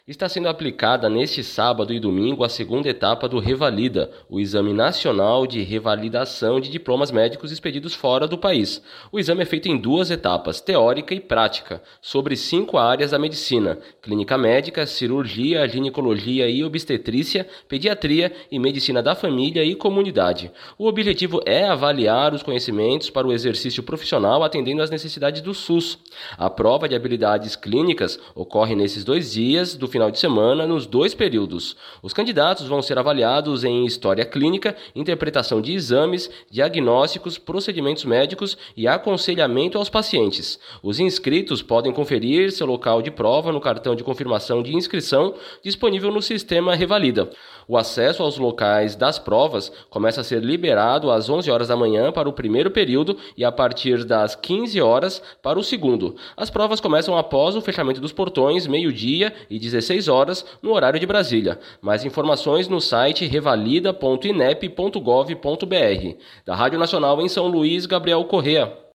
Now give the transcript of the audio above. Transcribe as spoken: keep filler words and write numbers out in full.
Está sendo aplicada neste sábado e domingo a segunda etapa do Revalida, o Exame Nacional de Revalidação de Diplomas Médicos expedidos fora do país. O exame é feito em duas etapas, teórica e prática, sobre cinco áreas da medicina: clínica médica, cirurgia, ginecologia e obstetrícia, pediatria e medicina da família e comunidade. O objetivo é avaliar os conhecimentos para o exercício profissional atendendo às necessidades do SUS. A prova de habilidades clínicas ocorre nesses dois dias do final de semana, nos dois períodos. Os candidatos vão ser avaliados em história clínica, interpretação de exames, diagnósticos, procedimentos médicos e aconselhamento aos pacientes. Os inscritos podem conferir seu local de prova no cartão de confirmação de inscrição disponível no sistema Revalida. O acesso aos locais das provas começa a ser liberado às onze horas da manhã para o primeiro período e a partir das quinze horas para o segundo. As provas começam após o fechamento dos portões, meio-dia e dezesseis horas, no horário de Brasília. Mais informações no site revalida ponto inep ponto gov ponto br. Da Rádio Nacional em São Luís, Gabriel Correa.